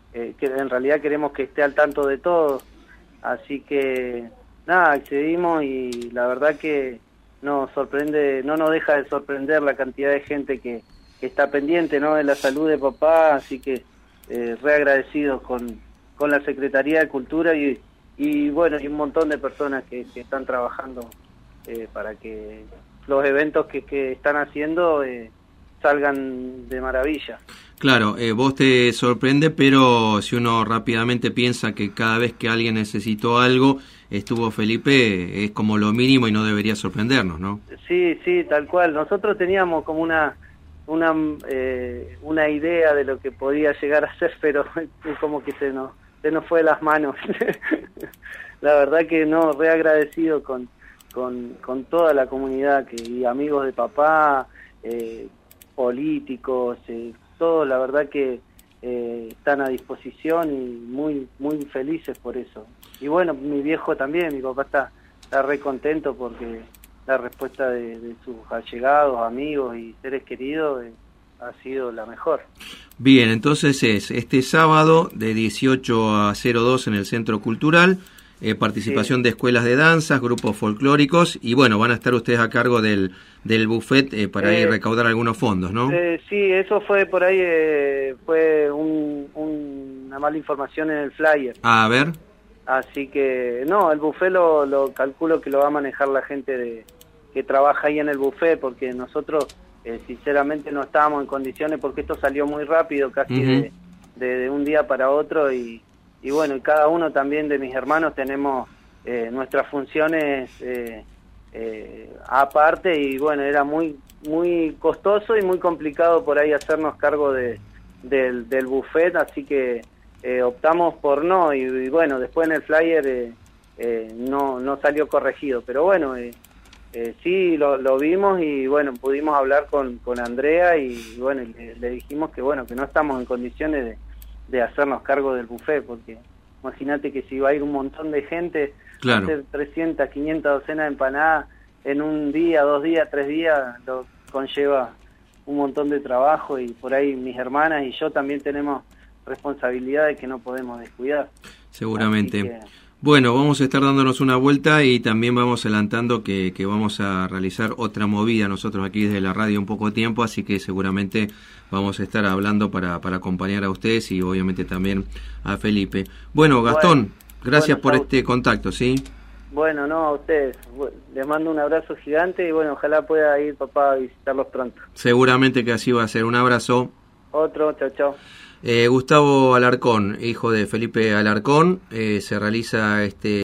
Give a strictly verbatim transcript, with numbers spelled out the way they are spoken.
eh, que en realidad queremos que esté al tanto de todo. Así que nada, accedimos y la verdad que nos sorprende, no nos deja de sorprender la cantidad de gente que, que está pendiente, ¿no?, de la salud de papá, así que eh, re agradecidos con, con la Secretaría de Cultura y, y bueno, y un montón de personas que, que están trabajando eh, para que los eventos que, que están haciendo eh, salgan de maravilla. Claro, eh, vos te sorprende, pero si uno rápidamente piensa que cada vez que alguien necesitó algo estuvo Felipe, es como lo mínimo y no debería sorprendernos, ¿no? Sí, sí, tal cual. Nosotros teníamos como una una eh, una idea de lo que podía llegar a ser, pero como que se nos se nos fue de las manos. La verdad que no, re agradecido con con con toda la comunidad que y amigos de papá, eh, políticos, eh, todos, la verdad que eh, están a disposición y muy muy felices por eso. Y bueno, mi viejo también, mi papá está, está re contento porque la respuesta de, de sus allegados, amigos y seres queridos eh, ha sido la mejor. Bien, entonces es este sábado de dieciocho a cero dos en el Centro Cultural, eh, participación sí. de escuelas de danzas, grupos folclóricos y bueno, van a estar ustedes a cargo del, del buffet eh, para eh, ir recaudar algunos fondos, ¿no? Eh, sí, eso fue por ahí, eh, fue un, un, una mala información en el flyer. A ver. Así que, no, el buffet lo, lo calculo que lo va a manejar la gente de que trabaja ahí en el buffet, porque nosotros eh, sinceramente no estábamos en condiciones, porque esto salió muy rápido, casi uh-huh. de, de, de un día para otro, y, y bueno, y cada uno también de mis hermanos tenemos eh, nuestras funciones eh, eh, aparte, y bueno, era muy muy costoso y muy complicado por ahí hacernos cargo de del, del buffet, así que Eh, optamos por no, y, y bueno, después en el flyer eh, eh, no no salió corregido, pero bueno, eh, eh, sí lo, lo vimos y bueno, pudimos hablar con, con Andrea y bueno, le, le dijimos que bueno, que no estamos en condiciones de, de hacernos cargo del buffet, porque imagínate que si va a ir un montón de gente, claro. hacer trescientas, quinientas docenas de empanadas en un día, dos días, tres días, lo conlleva un montón de trabajo y por ahí mis hermanas y yo también tenemos responsabilidades que no podemos descuidar. Seguramente. Que... Bueno, vamos a estar dándonos una vuelta y también vamos adelantando que, que vamos a realizar otra movida nosotros aquí desde la radio un poco tiempo, así que seguramente vamos a estar hablando para, para acompañar a ustedes y obviamente también a Felipe. Bueno, Gastón, bueno, gracias bueno, por chau. este contacto, ¿sí? Bueno, no, a ustedes. Les mando un abrazo gigante y bueno, ojalá pueda ir papá a visitarlos pronto. Seguramente que así va a ser. Un abrazo. Otro, chao, chao. Eh, Gustavo Alarcón, hijo de Felipe Alarcón, eh, se realiza este